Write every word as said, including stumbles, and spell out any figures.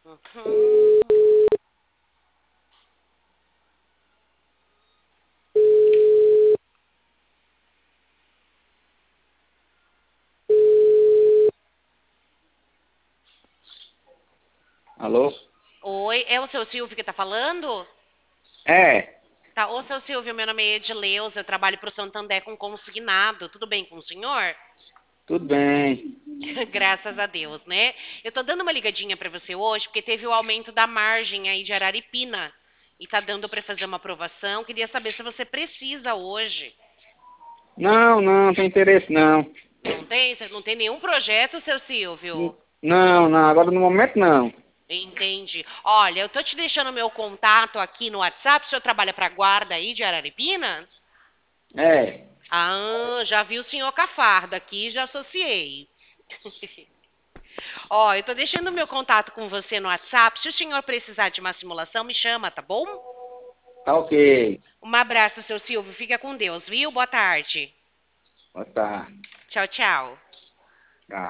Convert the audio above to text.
Uhum. Alô? Oi, é o seu Silvio que tá falando? É, Tá, ô seu Silvio, meu nome é Edileuza, eu trabalho pro Santander com consignado. Tudo bem com o senhor? tudo bem. Graças a Deus, né? Eu tô dando uma ligadinha pra você hoje porque teve o aumento da margem aí de Araripina e tá dando pra fazer uma aprovação. Queria saber se você precisa hoje. Não, não, não tem interesse não. Não tem? Você não tem nenhum projeto, seu N- Silvio? Não, não, agora no momento não. Entendi. Olha, eu tô te deixando meu contato aqui no WhatsApp. O senhor trabalha pra guarda aí de Araripinas? É, Ah, já vi o senhor com a farda aqui, já associei. Ó, eu tô deixando meu contato com você no WhatsApp. Se o senhor precisar de uma simulação, me chama, tá bom? tá ok. Um abraço, seu Silvio. Fica com Deus, viu? Boa tarde. Boa tarde. Tchau, tchau.